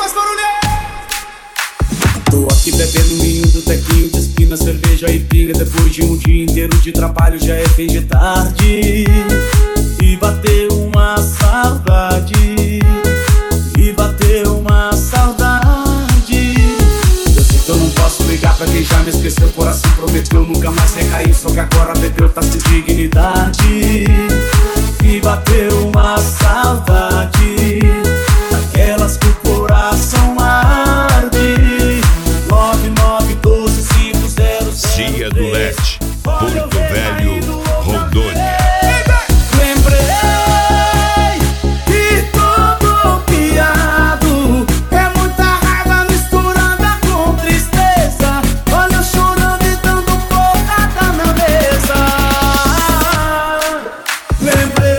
mais barulho. Tô aqui bebendo vinho do tequinho de esquina, cerveja e pinga. Depois de um dia inteiro de trabalho já é fim de tarde. E bateu uma saudade. E bateu uma saudade. Eu sei que eu não posso ligar pra quem já me esqueceu. O coração prometeu nunca mais recair. Só que agora bebeu, tá sem dignidade. E bateu uma saudade, daquelas que o coração arde. 99125000. Cia do Leste, Porto Velho, Rondônia. Lembrei que tô bloqueado. É muita raiva misturada com tristeza. Olha eu chorando e dando porrada na mesa. Lembrei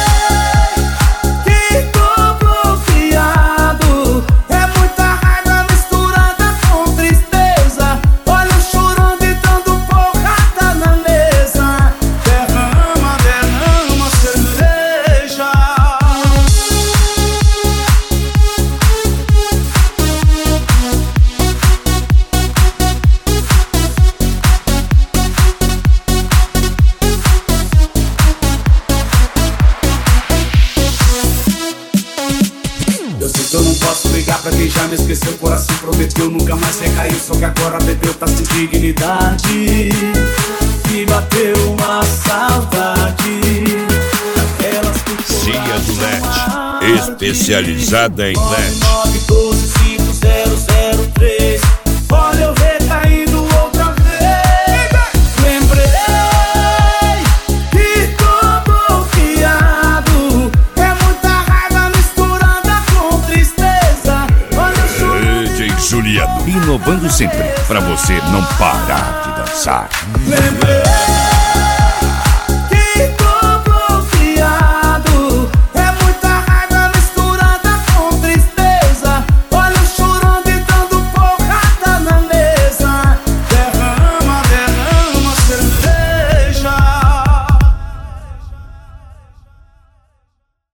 que tô bloqueado. É muita raiva misturada com tristeza. Olha eu chorando e dando porrada na mesa. Derrama, derrama cerveja. Eu sei que eu não posso ligar pra quem já me esqueceu. O coração prometeu nunca mais recair. Só que agora bebeu, tá sem dignidade. E bateu uma saudade, daquelas que o Cia do coração Leste, arde. especializada em LED. 99125003. Olha eu recaindo outra vez. Lembrei que tô bloqueado. É muita raiva misturada com tristeza. Olha eu chorando. DJ Juliano, inovando sempre, pra você não parar de dançar. Lembrei